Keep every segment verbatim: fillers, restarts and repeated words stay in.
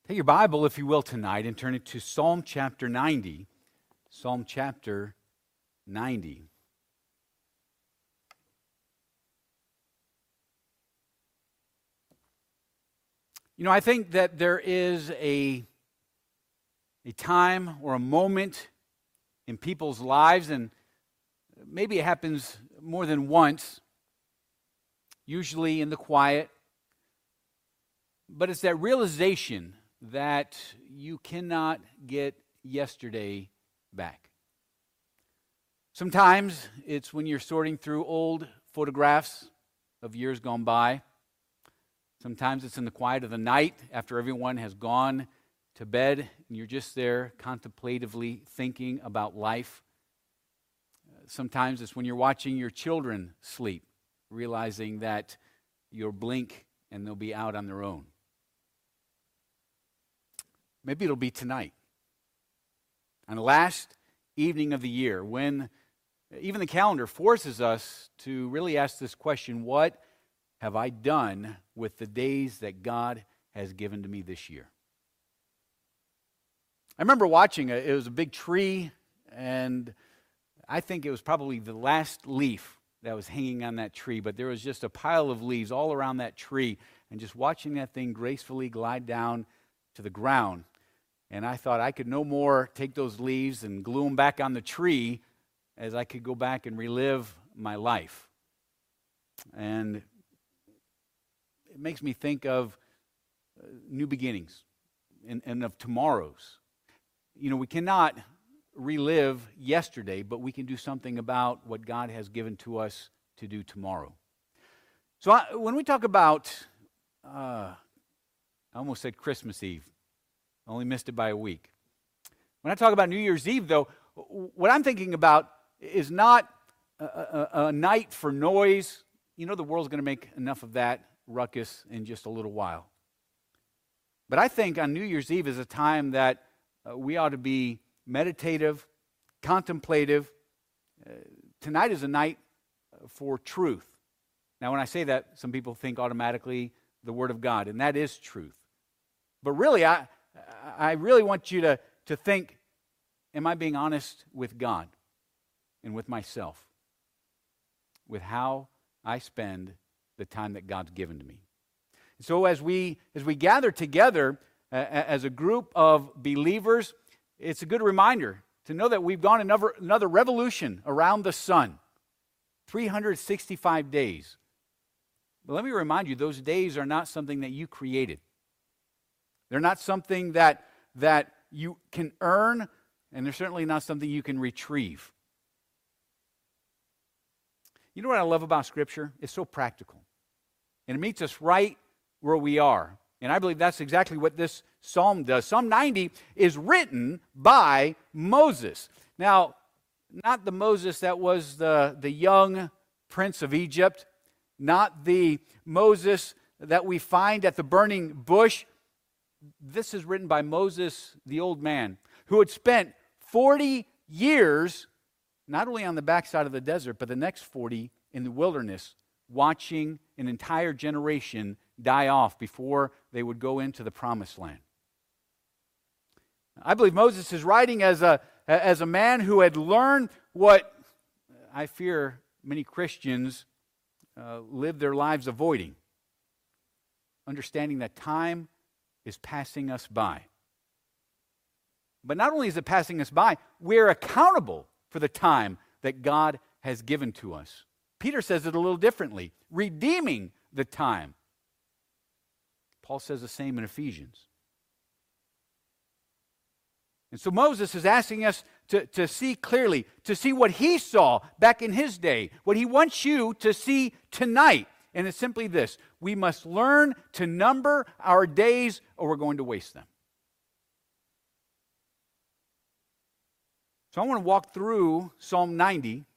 Take your Bible, if you will, tonight and turn it to Psalm chapter ninety. Psalm chapter ninety. You know, I think that there is a, a time or a moment in people's lives, and maybe it happens more than once, usually in the quiet, but it's that realization that you cannot get yesterday back. Sometimes it's when you're sorting through old photographs of years gone by. Sometimes it's in the quiet of the night after everyone has gone to bed and you're just there contemplatively thinking about life. Sometimes it's when you're watching your children sleep, realizing that you'll blink and they'll be out on their own. Maybe it'll be tonight, on the last evening of the year, when even the calendar forces us to really ask this question: what have I done with the days that God has given to me this year? I remember watching, a, it was a big tree, and I think it was probably the last leaf that was hanging on that tree, but there was just a pile of leaves all around that tree, and just watching that thing gracefully glide down to the ground. And I thought I could no more take those leaves and glue them back on the tree as I could go back and relive my life. And it makes me think of uh, new beginnings and, and of tomorrows. You know, we cannot relive yesterday, but we can do something about what God has given to us to do tomorrow. So I, when we talk about, uh, I almost said Christmas Eve. Only missed it by a week. When I talk about New Year's Eve, though, what I'm thinking about is not a, a, a night for noise. You know, the world's going to make enough of that ruckus in just a little while. But I think on New Year's Eve is a time that uh, we ought to be meditative, contemplative. Uh, tonight is a night for truth. Now, when I say that, some people think automatically the Word of God, and that is truth. But really, I... I really want you to, to think, am I being honest with God and with myself, with how I spend the time that God's given to me? So as we as we gather together uh, as a group of believers, it's a good reminder to know that we've gone another, another revolution around the sun, three hundred sixty-five days. But let me remind you, those days are not something that you created. They're not something that, that you can earn, and they're certainly not something you can retrieve. You know what I love about Scripture? It's so practical. And it meets us right where we are. And I believe that's exactly what this psalm does. Psalm ninety is written by Moses. Now, not the Moses that was the, the young prince of Egypt, not the Moses that we find at the burning bush. This is written by Moses, the old man, who had spent forty years, not only on the backside of the desert, but the next forty in the wilderness, watching an entire generation die off before they would go into the promised land. I believe Moses is writing as a, as a man who had learned what I fear many Christians uh, live their lives avoiding, understanding that time is passing us by. But not only is it passing us by, we're accountable for the time that God has given to us. Peter says it a little differently, redeeming the time. Paul says the same in Ephesians. And so Moses is asking us to, to see clearly, to see what he saw back in his day, what he wants you to see tonight. And it's simply this: we must learn to number our days or we're going to waste them. So I want to walk through Psalm ninety.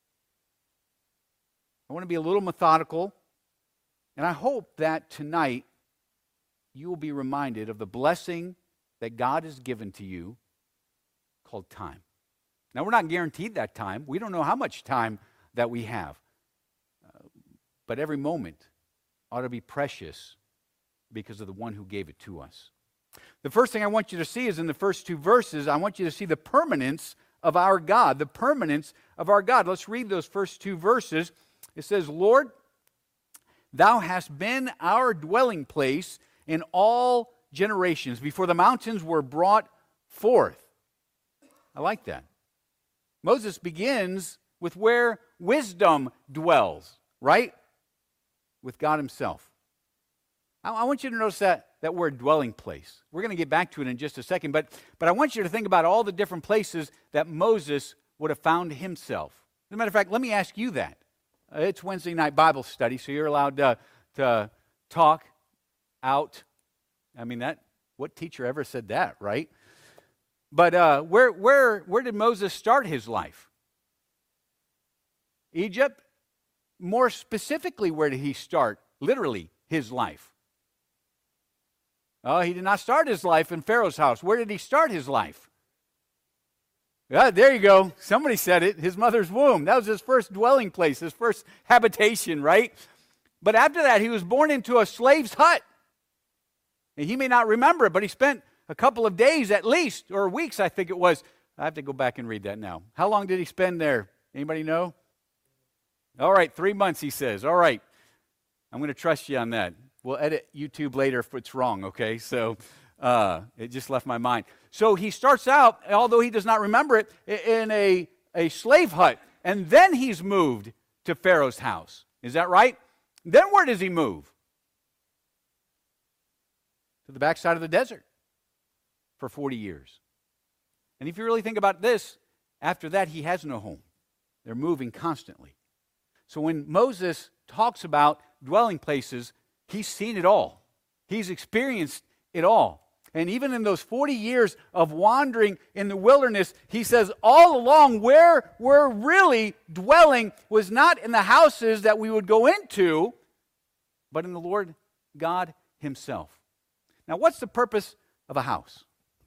I want to be a little methodical. And I hope that tonight you will be reminded of the blessing that God has given to you called time. Now, we're not guaranteed that time. We don't know how much time that we have. But every moment ought to be precious because of the one who gave it to us. The first thing I want you to see is in the first two verses, I want you to see the permanence of our God, the permanence of our God. Let's read those first two verses. It says, Lord, thou hast been our dwelling place in all generations, before the mountains were brought forth. I like that. Moses begins with where wisdom dwells, right? With God himself. I, I want you to notice that, that word dwelling place. We're going to get back to it in just a second, but, but I want you to think about all the different places that Moses would have found himself. As a matter of fact, let me ask you that. Uh, it's Wednesday night Bible study, so you're allowed to, to talk out. I mean, that what teacher ever said that, right? But uh, where, where, where did Moses start his life? Egypt? More specifically, where did he start, literally, his life? Oh, he did not start his life in Pharaoh's house. Where did he start his life? Yeah, there you go. Somebody said it. His mother's womb. That was his first dwelling place, his first habitation, right? But after that, he was born into a slave's hut. And he may not remember it, but he spent a couple of days at least, or weeks, I think it was. I have to go back and read that now. How long did he spend there? Anybody know? All right, three months, he says. All right, I'm going to trust you on that. We'll edit YouTube later if it's wrong, okay? So uh, it just left my mind. So he starts out, although he does not remember it, in a, a slave hut. And then he's moved to Pharaoh's house. Is that right? Then where does he move? To the backside of the desert for forty years. And if you really think about this, after that he has no home. They're moving constantly. So when Moses talks about dwelling places, he's seen it all. He's experienced it all. And even in those forty years of wandering in the wilderness, he says all along where we're really dwelling was not in the houses that we would go into, but in the Lord God himself. Now, what's the purpose of a house?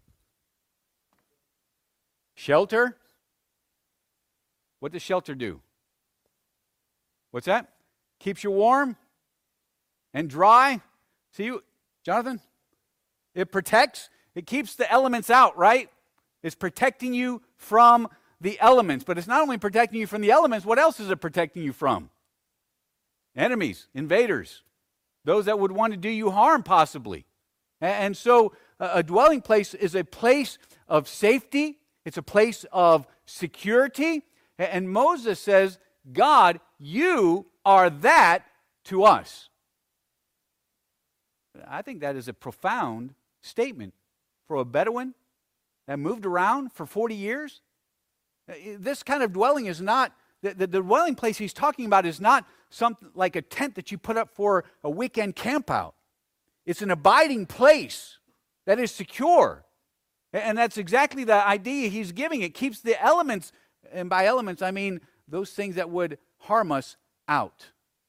Shelter? What does shelter do? What's that? Keeps you warm and dry. See you, Jonathan? It protects. It keeps the elements out, right? It's protecting you from the elements. But it's not only protecting you from the elements. What else is it protecting you from? Enemies, invaders, those that would want to do you harm possibly. And so a dwelling place is a place of safety. It's a place of security. And Moses says, God, you are that to us. I think that is a profound statement for a Bedouin that moved around for forty years. This kind of dwelling is not, the, the, the dwelling place he's talking about is not something like a tent that you put up for a weekend camp out. It's an abiding place that is secure. And that's exactly the idea he's giving. It keeps the elements, and by elements I mean those things that would harm us, out.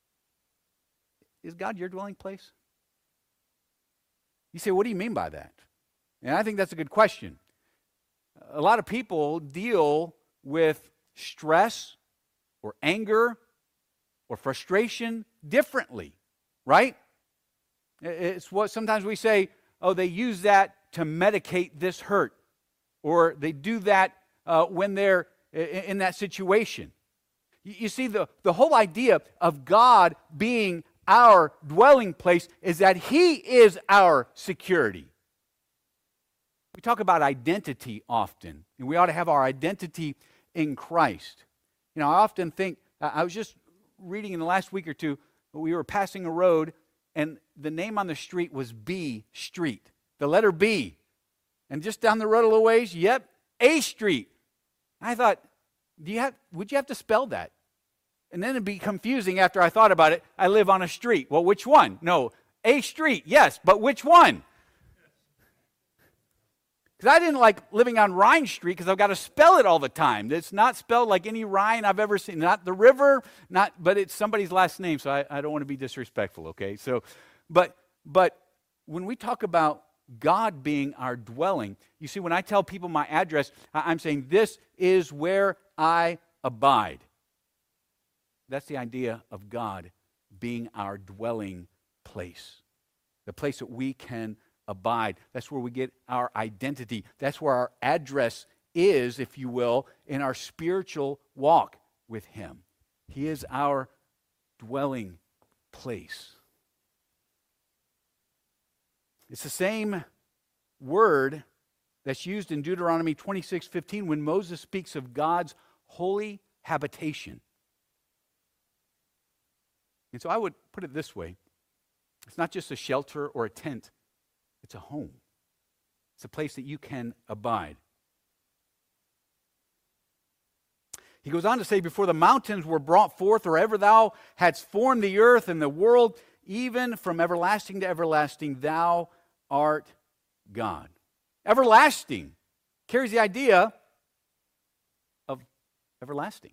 Is God your dwelling place? You say, what do you mean by that? And I think that's a good question. A lot of people deal with stress or anger or frustration differently, right? It's what sometimes we say, oh, they use that to medicate this hurt, or they do that uh, when they're in that situation. You see, the, the whole idea of God being our dwelling place is that He is our security. We talk about identity often, and we ought to have our identity in Christ. You know, I often think, I was just reading in the last week or two, we were passing a road, and the name on the street was B Street, the letter B. And just down the road a little ways, yep, A Street. I thought, do you have, would you have to spell that? And then it'd be confusing after I thought about it. I live on a street. Well, which one? No, A Street, yes, but which one? Because I didn't like living on Rhine Street because I've got to spell it all the time. It's not spelled like any Rhine I've ever seen. Not the river, not, but it's somebody's last name, so I, I don't want to be disrespectful, okay? So, but, but when we talk about God being our dwelling, you see, when I tell people my address, I'm saying this is where I abide. That's the idea of God being our dwelling place, the place that we can abide. That's where we get our identity. That's where our address is, if you will, in our spiritual walk with him. He is our dwelling place. It's the same word that's used in Deuteronomy twenty-six fifteen when Moses speaks of God's holy habitation. And so I would put it this way. It's not just a shelter or a tent. It's a home. It's a place that you can abide. He goes on to say, before the mountains were brought forth, or ever thou hadst formed the earth and the world, even from everlasting to everlasting, thou art God. Everlasting carries the idea of everlasting.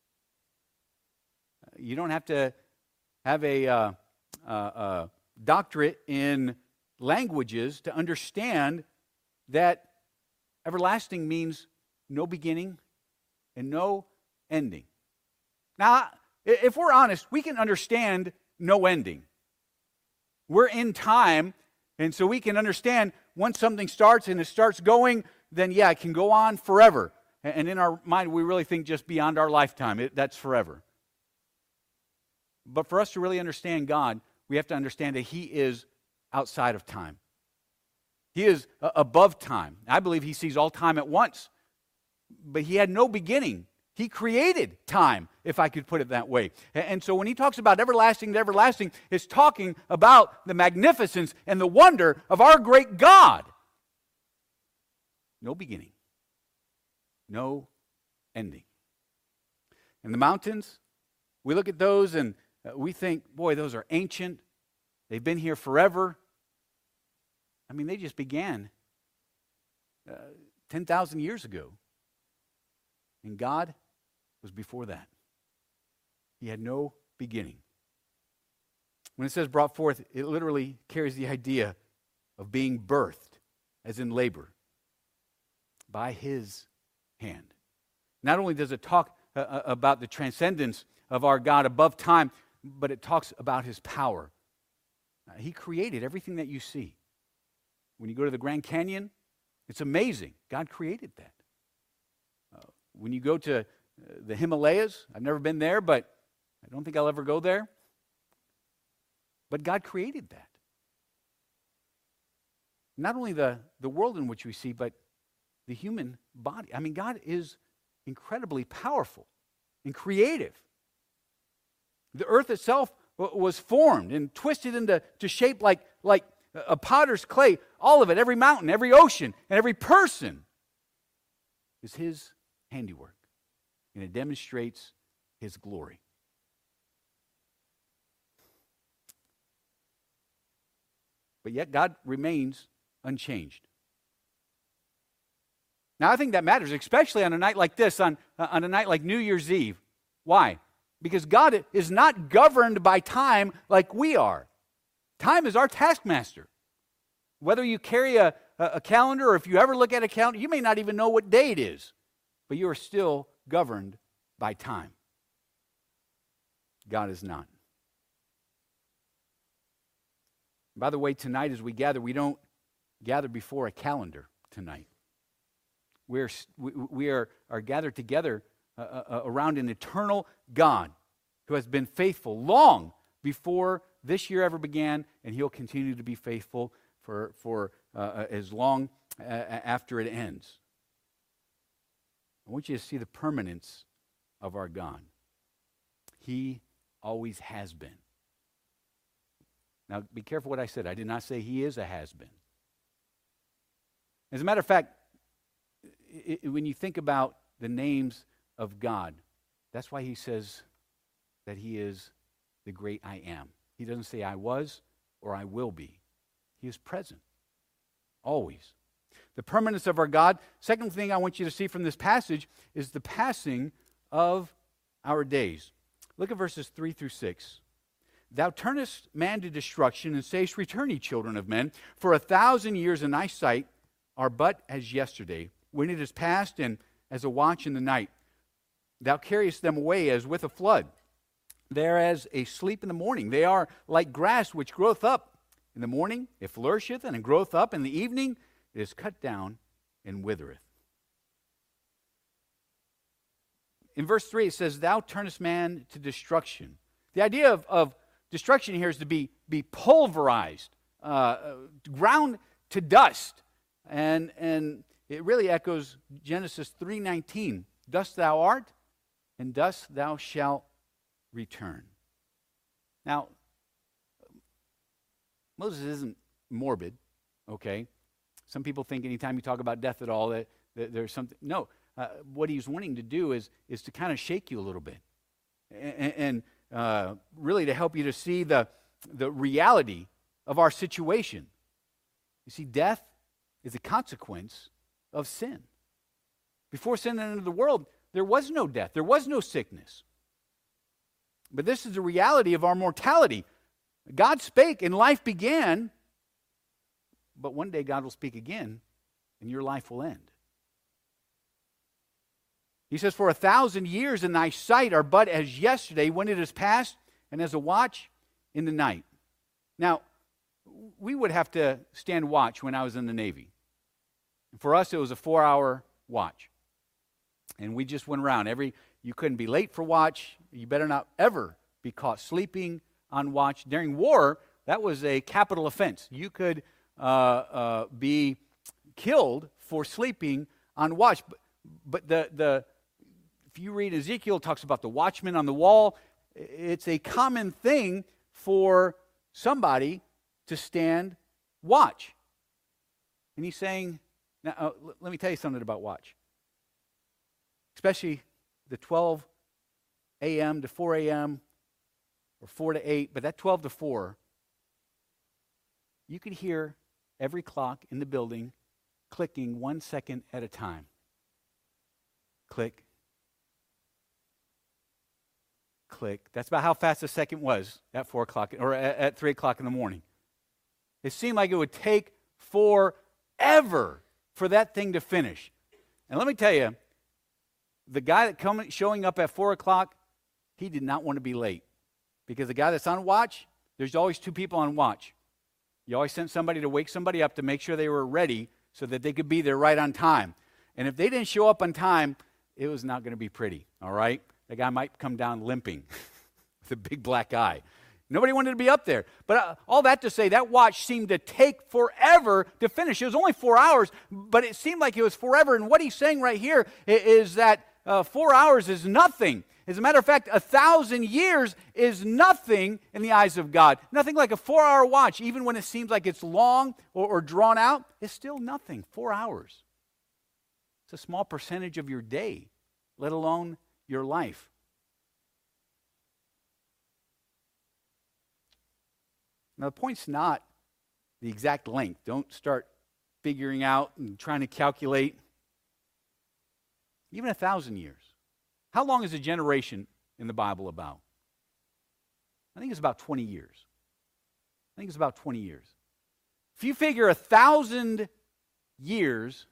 You don't have to have a uh, uh, uh, doctorate in languages to understand that everlasting means no beginning and no ending. Now, if we're honest, we can understand no ending. We're in time, and so we can understand once something starts and it starts going, then yeah, it can go on forever. And in our mind, we really think just beyond our lifetime, it, that's forever. But for us to really understand God, we have to understand that he is outside of time. He is uh, above time. I believe he sees all time at once. But he had no beginning. He created time, if I could put it that way. And so when he talks about everlasting to everlasting, it's talking about the magnificence and the wonder of our great God. No beginning. No ending. And the mountains, we look at those and we think, boy, those are ancient. They've been here forever. I mean, they just began uh, ten thousand years ago. And God was before that. He had no beginning. When it says brought forth, it literally carries the idea of being birthed, as in labor, by his hand. Not only does it talk uh, about the transcendence of our God above time, but it talks about his power. Uh, he created everything that you see. When you go to the Grand Canyon, it's amazing. God created that. Uh, when you go to uh, the Himalayas, I've never been there, but I don't think I'll ever go there. But God created that. Not only the, the world in which we see, but the human body. I mean, God is incredibly powerful and creative. The earth itself was formed and twisted into to shape like, like a potter's clay. All of it, every mountain, every ocean, and every person is his handiwork. And it demonstrates his glory. But yet God remains unchanged. Now I think that matters, especially on a night like this, on, uh, on a night like New Year's Eve. Why? Because God is not governed by time like we are. Time is our taskmaster. Whether you carry a, a, a calendar or if you ever look at a calendar, you may not even know what day it is, but you are still governed by time. God is not. By the way, tonight as we gather, we don't gather before a calendar tonight. We're, we, we are, are gathered together uh, uh, around an eternal God who has been faithful long before this year ever began, and he'll continue to be faithful for, for uh, as long uh, after it ends. I want you to see the permanence of our God. He always has been. Now, be careful what I said. I did not say he is a has-been. As a matter of fact, it, it, when you think about the names of God, that's why he says that he is the great I am. He doesn't say I was or I will be. He is present, always. The permanence of our God. Second thing I want you to see from this passage is the passing of our days. Look at verses three through six. Thou turnest man to destruction, and sayest, Return, ye children of men, for a thousand years in thy sight are but as yesterday, when it is past, and as a watch in the night. Thou carriest them away as with a flood. They are as a sleep in the morning. They are like grass which groweth up In the morning it flourisheth, and groweth up. In the evening it is cut down and withereth. In verse three it says, Thou turnest man to destruction. The idea of, of destruction here is to be, be pulverized, uh, ground to dust. And, and it really echoes Genesis three nineteen. Dust thou art, and dust thou shalt return. Now, Moses isn't morbid, okay? Some people think anytime you talk about death at all that, that there's something. No, uh, what he's wanting to do is, is to kind of shake you a little bit. And, and uh, really to help you to see the, the reality of our situation. You see, death is a consequence of sin. Before sin entered the world, there was no death. There was no sickness. But this is the reality of our mortality. God spake and life began, but one day God will speak again and your life will end. He says, For a thousand years in thy sight are but as yesterday when it is past, and as a watch in the night. Now, we would have to stand watch when I was in the Navy. For us, it was a four-hour watch. And we just went around. Every you couldn't be late for watch. You better not ever be caught sleeping on watch. During war, that was a capital offense. You could uh, uh, be killed for sleeping on watch. But, but the, the if you read Ezekiel, it talks about the watchman on the wall. It's a common thing for somebody to stand watch. And he's saying, now uh, l- let me tell you something about watch. Especially the twelve a.m. to four a.m. or four to eight, but that twelve to four, you could hear every clock in the building clicking one second at a time. Click. Click. That's about how fast a second was at four o'clock or at, at three o'clock in the morning. It seemed like it would take forever for that thing to finish. And let me tell you, the guy that coming showing up at four o'clock, he did not want to be late. Because the guy that's on watch, there's always two people on watch. You always sent somebody to wake somebody up to make sure they were ready so that they could be there right on time. And if they didn't show up on time, it was not going to be pretty, all right? The guy might come down limping with a big black eye. Nobody wanted to be up there. But uh, all that to say, that watch seemed to take forever to finish. It was only four hours, but it seemed like it was forever. And what he's saying right here is that uh, four hours is nothing. As a matter of fact, a thousand years is nothing in the eyes of God. Nothing like a four-hour watch, even when it seems like it's long or, or drawn out, it's still nothing. Four hours. It's a small percentage of your day, let alone your life. Now, the point's not the exact length. Don't start figuring out and trying to calculate. Even a thousand years. How long is a generation in the Bible about? I think it's about twenty years. I think it's about twenty years. If you figure a thousand years,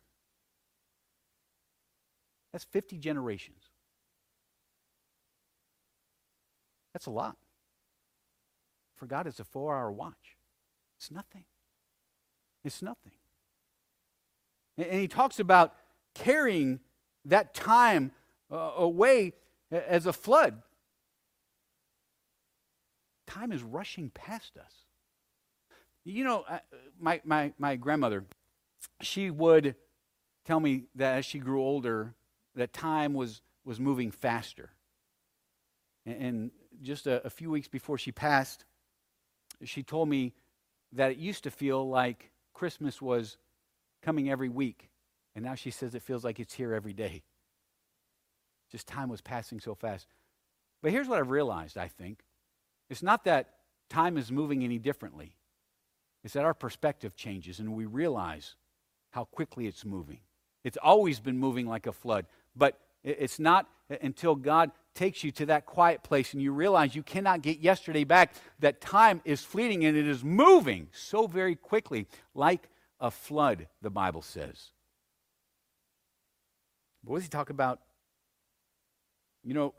that's fifty generations. That's a lot. For God, it's a four-hour watch. It's nothing. It's nothing. And he talks about carrying that time uh, away as a flood. Time is rushing past us. You know, my, my, my grandmother, she would tell me that as she grew older, that time was, was moving faster. And, and just a, a few weeks before she passed, she told me that it used to feel like Christmas was coming every week. And now she says it feels like it's here every day. Just time was passing so fast. But here's what I've realized, I think. It's not that time is moving any differently. It's that our perspective changes and we realize how quickly it's moving. It's always been moving like a flood. But it's not until God takes you to that quiet place and you realize you cannot get yesterday back, that time is fleeting and it is moving so very quickly, like a flood, the Bible says. But what does he talk about? You know,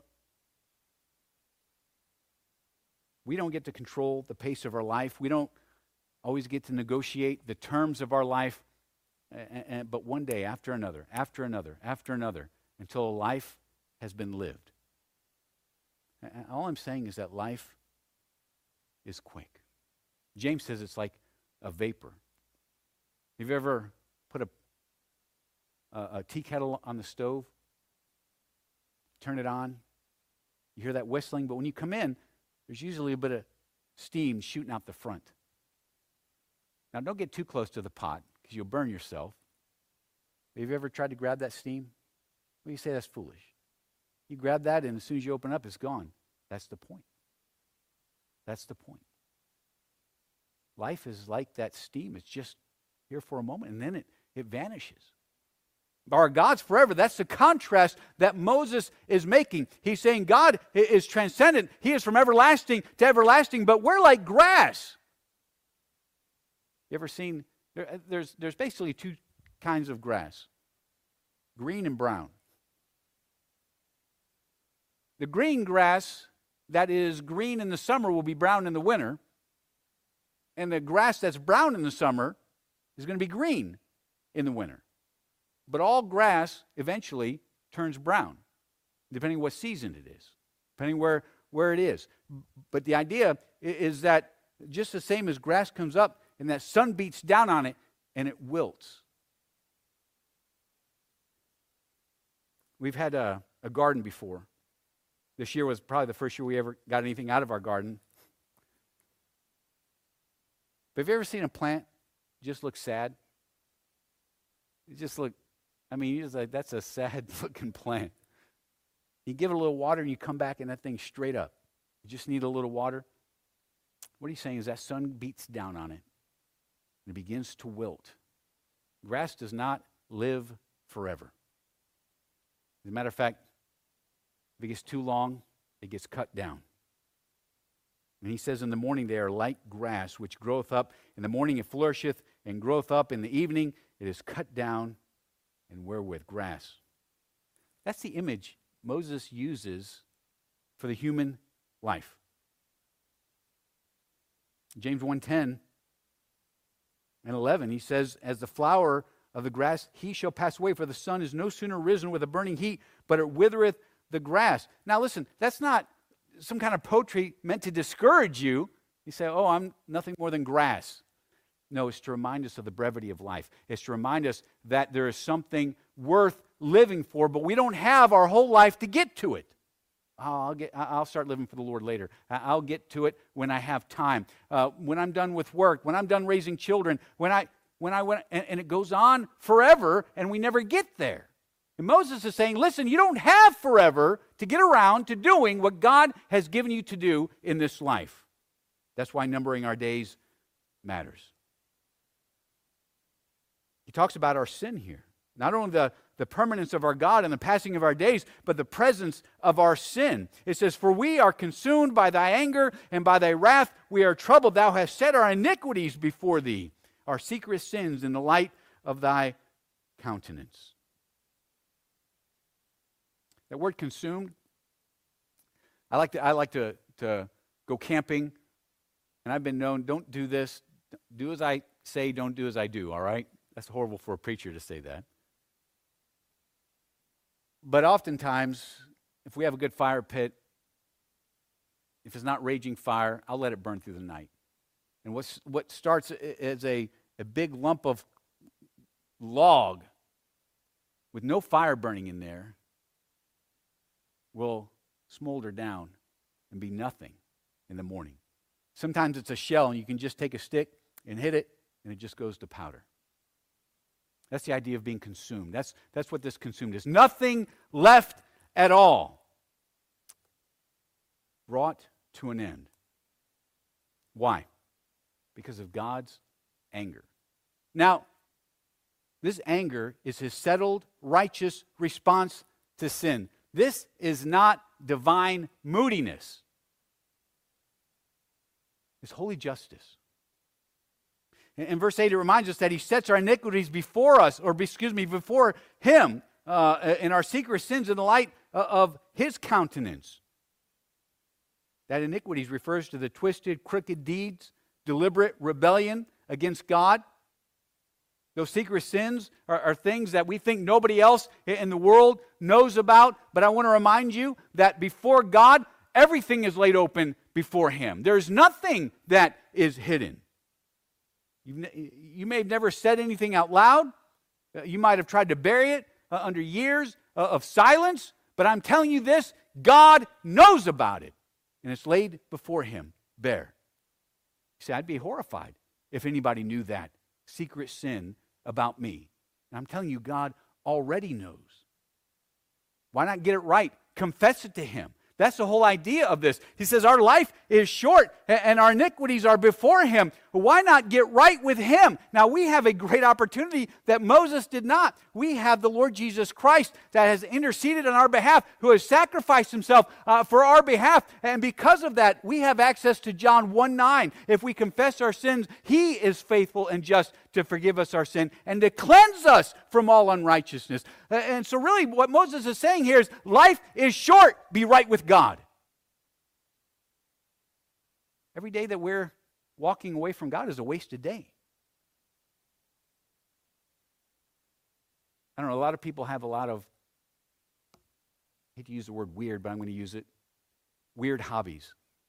we don't get to control the pace of our life. We don't always get to negotiate the terms of our life, and, and, but one day after another, after another, after another, until a life has been lived. And all I'm saying is that life is quick. James says it's like a vapor. Have you ever put a, a, a tea kettle on the stove, turn it on, you hear that whistling, but when you come in, there's usually a bit of steam shooting out the front. Now, don't get too close to the pot because you'll burn yourself. Have you ever tried to grab that steam? Well, you say that's foolish. You grab that, and as soon as you open up, it's gone. That's the point. That's the point. Life is like that steam. It's just here for a moment, and then it, it vanishes. Our God's forever. That's the contrast that Moses is making. He's saying God is transcendent. He is from everlasting to everlasting, but we're like grass. You ever seen, there, there's, there's basically two kinds of grass, green and brown. The green grass that is green in the summer will be brown in the winter, and the grass that's brown in the summer is going to be green in the winter. But all grass eventually turns brown, depending what season it is, depending where, where it is. But the idea is that just the same as grass comes up and that sun beats down on it and it wilts. We've had a, a garden before. This year was probably the first year we ever got anything out of our garden. But have you ever seen a plant just look sad? It just look, I mean, you're just like, that's a sad-looking plant. You give it a little water and you come back and that thing's straight up. You just need a little water. What he's saying is that sun beats down on it and it begins to wilt. Grass does not live forever. As a matter of fact, if it gets too long, it gets cut down. And he says, in the morning they are like grass, which groweth up. In the morning it flourisheth, and groweth up. In the evening it is cut down, and wherewith? Grass. That's the image Moses uses for the human life. James one ten and eleven, he says, as the flower of the grass, he shall pass away, for the sun is no sooner risen with a burning heat, but it withereth the grass. Now listen, that's not some kind of poetry meant to discourage you. You say, oh, I'm nothing more than grass. No, it's to remind us of the brevity of life. It's to remind us that there is something worth living for, but we don't have our whole life to get to it. Oh, I'll get. I'll start living for the Lord later. I'll get to it when I have time. Uh, when I'm done with work. When I'm done raising children. When I when I went, and, and it goes on forever, and we never get there. And Moses is saying, listen, you don't have forever to get around to doing what God has given you to do in this life. That's why numbering our days matters. He talks about our sin here. Not only the, the permanence of our God and the passing of our days, but the presence of our sin. It says, for we are consumed by thy anger, and by thy wrath we are troubled. Thou hast set our iniquities before thee, our secret sins in the light of thy countenance. That word consumed, I like to I like to, to go camping, and I've been known, don't do this, do as I say, don't do as I do, all right? That's horrible for a preacher to say that. But oftentimes, if we have a good fire pit, if it's not raging fire, I'll let it burn through the night. And what's, what starts as a, a big lump of log with no fire burning in there will smolder down and be nothing in the morning. Sometimes it's a shell, and you can just take a stick and hit it, and it just goes to powder. That's the idea of being consumed. That's, that's what this consumed is. Nothing left at all. Brought to an end. Why? Because of God's anger. Now, this anger is his settled, righteous response to sin. This is not divine moodiness. It's holy justice. In verse eight, it reminds us that he sets our iniquities before us, or excuse me, before him, uh, in our secret sins in the light of his countenance. That iniquities refers to the twisted, crooked deeds, deliberate rebellion against God. Those secret sins are, are things that we think nobody else in the world knows about. But I want to remind you that before God, everything is laid open before Him. There's nothing that is hidden. You've, you may have never said anything out loud. You might have tried to bury it uh, under years uh, of silence. But I'm telling you this, God knows about it. And it's laid before Him bare. You see, I'd be horrified if anybody knew that secret sin about me. And I'm telling you, God already knows. Why not get it right? Confess it to Him. That's the whole idea of this. He says our life is short and our iniquities are before Him. Why not get right with Him? Now we have a great opportunity that Moses did not. We have the Lord Jesus Christ that has interceded on our behalf, who has sacrificed Himself uh, for our behalf. And because of that, we have access to John one nine. If we confess our sins, He is faithful and just to forgive us our sin and to cleanse us from all unrighteousness. And so really what Moses is saying here is life is short. Be right with God. Every day that we're walking away from God is a wasted day. I don't know, a lot of people have a lot of, I hate to use the word weird, but I'm going to use it, weird hobbies.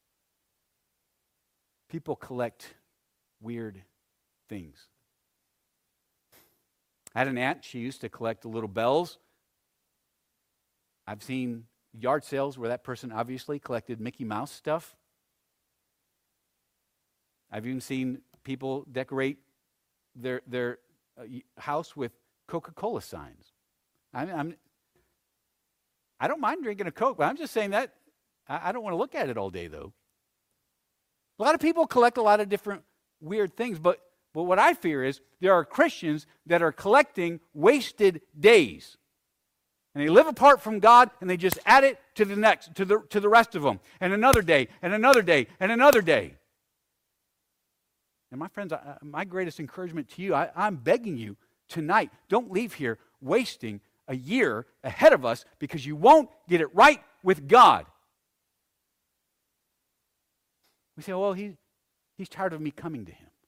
People collect weird things. I had an aunt, she used to collect the little bells. I've seen yard sales where that person obviously collected Mickey Mouse stuff. I've even seen people decorate their their uh, house with Coca-Cola signs. I'm, I'm, I don't mind drinking a Coke, but I'm just saying that I, I don't want to look at it all day, though. A lot of people collect a lot of different weird things, but, but what I fear is there are Christians that are collecting wasted days. And they live apart from God, and they just add it to the next, to the to the rest of them, and another day, and another day, and another day. And my friends, I, my greatest encouragement to you, I, I'm begging you tonight, don't leave here wasting a year ahead of us because you won't get it right with God. We say, well, he, he's tired of me coming to Him.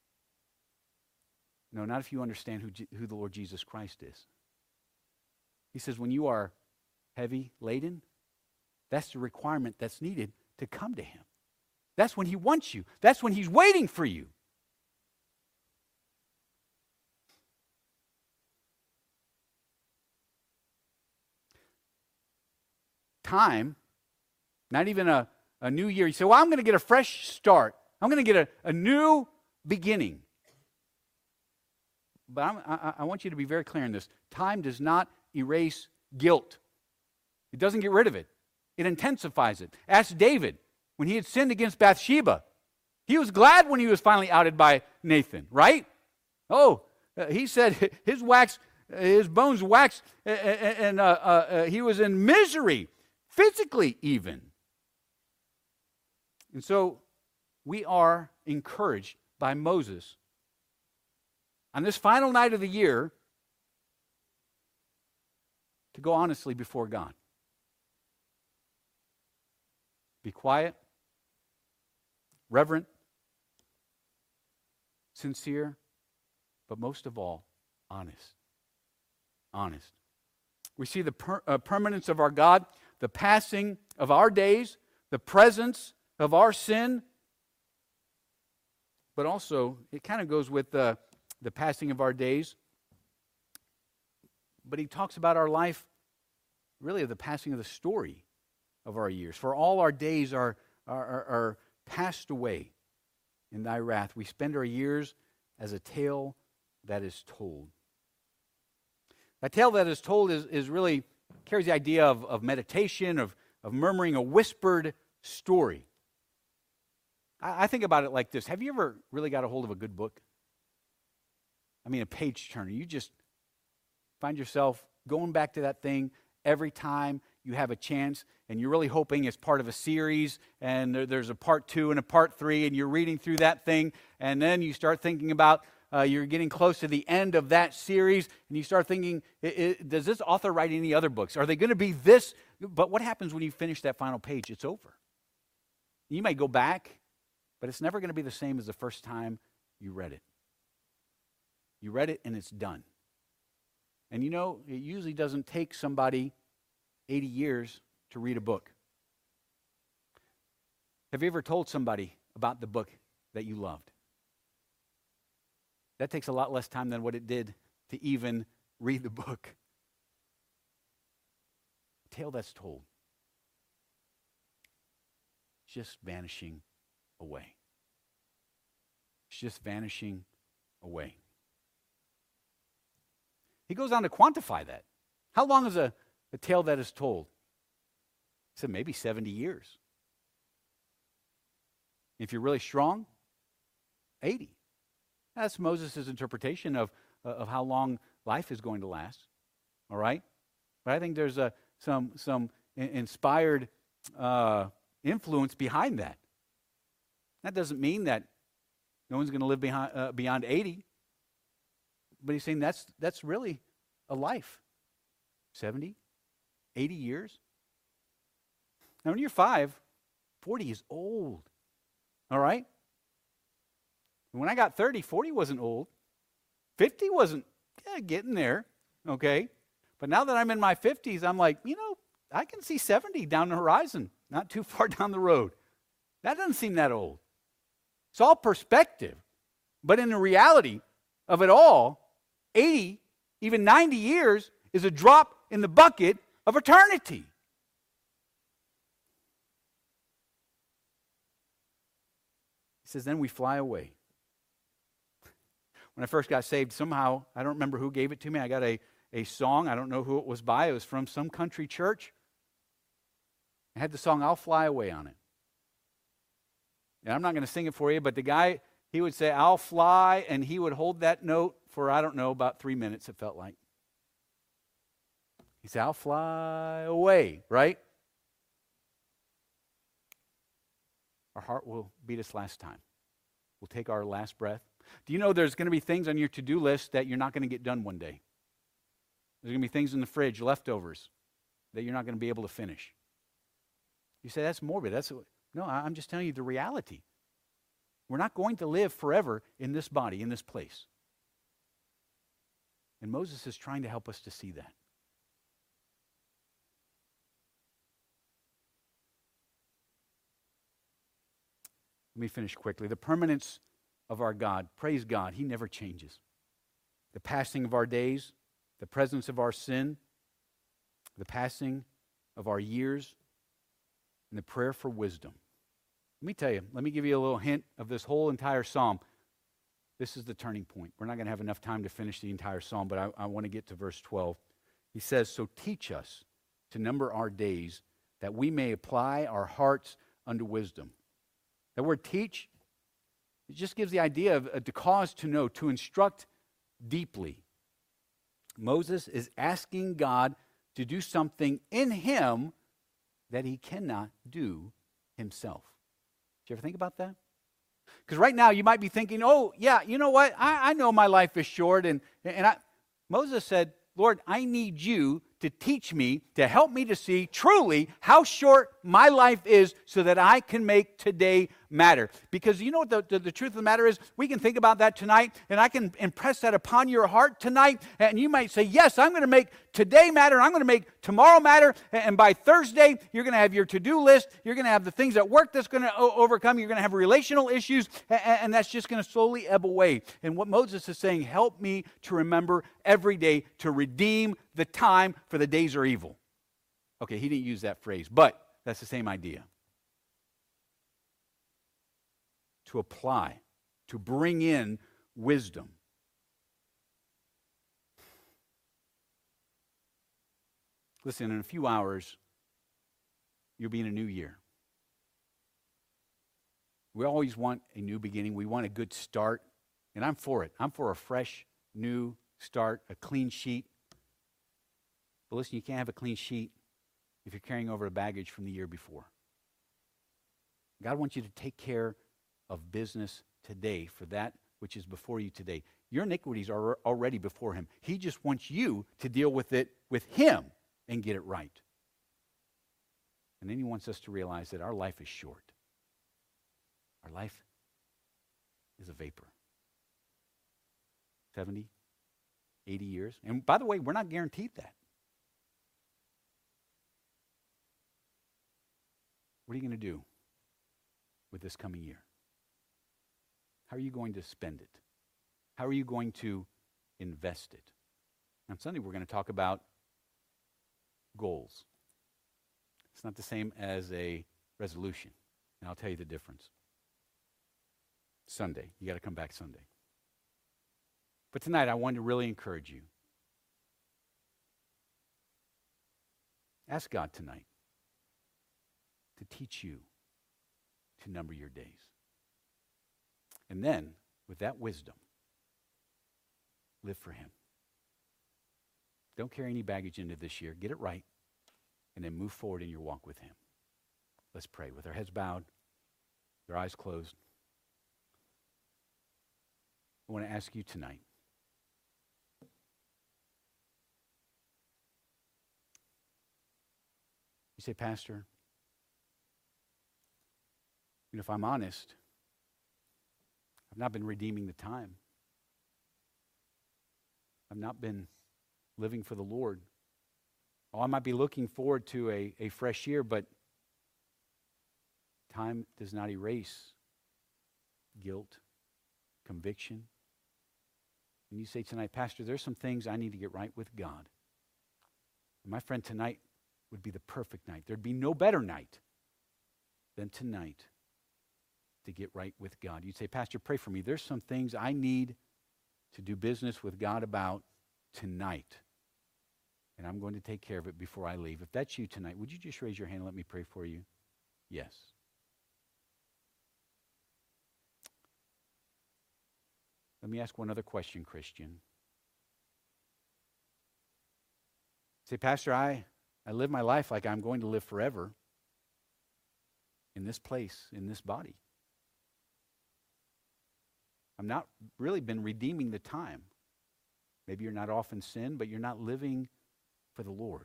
No, not if you understand who, who the Lord Jesus Christ is. He says, when you are heavy laden, that's the requirement that's needed to come to Him. That's when He wants you. That's when He's waiting for you. Time, not even a, a new year. You say, well, I'm going to get a fresh start. I'm going to get a, a new beginning. But I'm, I, I want you to be very clear in this. Time does not erase guilt. It doesn't get rid of it. It intensifies it. Ask David when he had sinned against Bathsheba. He was glad when he was finally outed by Nathan, right? Oh, uh, he said his wax, his bones waxed, and, and uh, uh, he was in misery, physically even. And so we are encouraged by Moses on this final night of the year to go honestly before God. Be quiet, reverent, sincere, but most of all, honest. Honest. We see the per, uh, permanence of our God, the passing of our days, the presence of our sin, but also it kind of goes with the, the passing of our days. But he talks about our life, really the passing of the story of our years. For all our days are, are, are, are passed away in thy wrath. We spend our years as a tale that is told. A tale that is told is, is really carries the idea of, of meditation, of, of murmuring, a whispered story. I, I think about it like this. Have you ever really got a hold of a good book? I mean, a page turner. You just find yourself going back to that thing every time you have a chance, and you're really hoping it's part of a series, and there, there's a part two and a part three, and you're reading through that thing, and then you start thinking about uh, you're getting close to the end of that series, and you start thinking, it, it, does this author write any other books? Are they going to be this? But what happens when you finish that final page? It's over. You may go back, but it's never going to be the same as the first time You read it. You read it and it's done. And you know, it usually doesn't take somebody eighty years to read a book. Have you ever told somebody about the book that you loved? That takes a lot less time than what it did to even read the book. A tale that's told. It's just vanishing away. It's just vanishing away. He goes on to quantify that. How long is a, a tale that is told? He said maybe seventy years. If you're really strong, eighty. That's Moses' interpretation of, uh, of how long life is going to last. All right? But I think there's a, some, some inspired uh, influence behind that. That doesn't mean that no one's going to live behind, uh, beyond eighty. But he's saying that's, that's really a life. seventy, eighty years. Now, when you're five, forty is old. All right? When I got thirty, forty wasn't old. fifty wasn't yeah, getting there, okay? But now that I'm in my fifties, I'm like, you know, I can see seventy down the horizon, not too far down the road. That doesn't seem that old. It's all perspective. But in the reality of it all, eighty, even ninety years is a drop in the bucket of eternity. He says, then we fly away. When I first got saved, somehow, I don't remember who gave it to me. I got a, a song. I don't know who it was by. It was from some country church. It had the song, I'll Fly Away on it. And I'm not going to sing it for you, but the guy, he would say, I'll fly, and he would hold that note for, I don't know, about three minutes, it felt like. He said, I'll fly away, right? Our heart will beat us last time. We'll take our last breath. Do you know there's going to be things on your to-do list that you're not going to get done one day? There's going to be things in the fridge, leftovers, that you're not going to be able to finish. You say, that's morbid. That's No, I'm just telling you the reality. We're not going to live forever in this body, in this place. And Moses is trying to help us to see that. Let me finish quickly. The permanence of our God, praise God, He never changes. The passing of our days, the presence of our sin, the passing of our years, and the prayer for wisdom. Let me tell you, let me give you a little hint of this whole entire psalm. This is the turning point. We're not going to have enough time to finish the entire psalm, but I, I want to get to verse twelve. He says, so teach us to number our days, that we may apply our hearts unto wisdom. The word teach, it just gives the idea of uh, to cause to know, to instruct deeply. Moses is asking God to do something in him that he cannot do himself. Did you ever think about that? Because right now you might be thinking, oh, yeah, you know what? I, I know my life is short. And, and I, Moses said, Lord, I need you to teach me, to help me to see truly how short my life is so that I can make today matter. Because you know what the, the, the truth of the matter is? We can think about that tonight, and I can impress that upon your heart tonight, and you might say, yes, I'm going to make today matter, I'm going to make tomorrow matter, and by Thursday, you're going to have your to-do list, you're going to have the things at work that's going to o- overcome, you're going to have relational issues, and, and that's just going to slowly ebb away. And what Moses is saying, help me to remember every day to redeem the time, for the days are evil. Okay, he didn't use that phrase, but that's the same idea. To apply, to bring in wisdom. Listen, in a few hours, you'll be in a new year. We always want a new beginning. We want a good start, and I'm for it. I'm for a fresh, new start, a clean sheet. But listen, you can't have a clean sheet if you're carrying over the baggage from the year before. God wants you to take care of business today for that which is before you today. Your iniquities are already before him. He just wants you to deal with it with him and get it right. And then he wants us to realize that our life is short. Our life is a vapor. seventy, eighty years. And by the way, we're not guaranteed that. What are you going to do with this coming year? How are you going to spend it? How are you going to invest it? On Sunday, we're going to talk about goals. It's not the same as a resolution, and I'll tell you the difference. Sunday, you got to come back Sunday. But tonight, I want to really encourage you. Ask God tonight to teach you to number your days. And then, with that wisdom, live for Him. Don't carry any baggage into this year. Get it right, and then move forward in your walk with Him. Let's pray with our heads bowed, our eyes closed. I want to ask you tonight, you say, Pastor, you know, if I'm honest, I've not been redeeming the time. I've not been living for the Lord. Oh, I might be looking forward to a, a fresh year, but time does not erase guilt, conviction. And you say tonight, Pastor, there's some things I need to get right with God. And my friend, tonight would be the perfect night. There'd be no better night than tonight to get right with God. You'd say, Pastor, pray for me. There's some things I need to do business with God about tonight. And I'm going to take care of it before I leave. If that's you tonight, would you just raise your hand and let me pray for you? Yes. Let me ask one other question, Christian. Say, Pastor, I, I live my life like I'm going to live forever in this place, in this body. I've not really been redeeming the time. Maybe you're not off in sin, but you're not living for the Lord.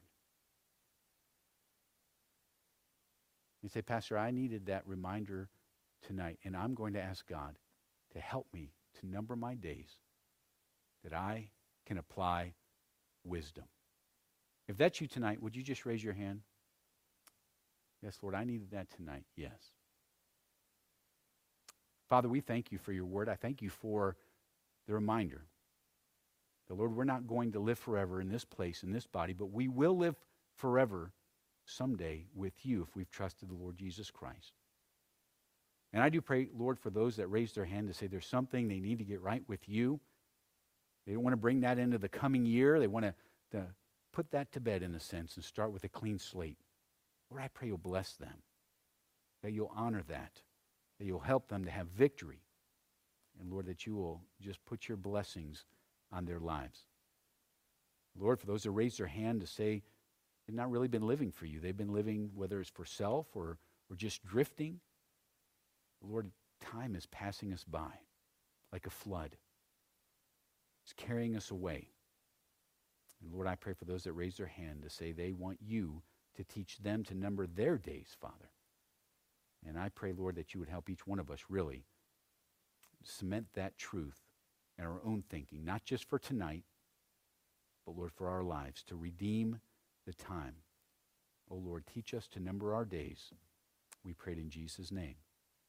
You say, Pastor, I needed that reminder tonight, and I'm going to ask God to help me to number my days that I can apply wisdom. If that's you tonight, would you just raise your hand? Yes, Lord, I needed that tonight. Yes. Father, we thank you for your word. I thank you for the reminder. The Lord, we're not going to live forever in this place, in this body, but we will live forever someday with you if we've trusted the Lord Jesus Christ. And I do pray, Lord, for those that raise their hand to say there's something they need to get right with you. They don't want to bring that into the coming year. They want to, to put that to bed in a sense and start with a clean slate. Lord, I pray you'll bless them, that you'll honor that, that you'll help them to have victory. And Lord, that you will just put your blessings on their lives. Lord, for those that raise their hand to say they've not really been living for you. They've been living, whether it's for self or, or just drifting. Lord, time is passing us by like a flood. It's carrying us away. And Lord, I pray for those that raise their hand to say they want you to teach them to number their days, Father. And I pray, Lord, that you would help each one of us really cement that truth in our own thinking, not just for tonight, but, Lord, for our lives, to redeem the time. Oh, Lord, teach us to number our days. We prayed in Jesus' name.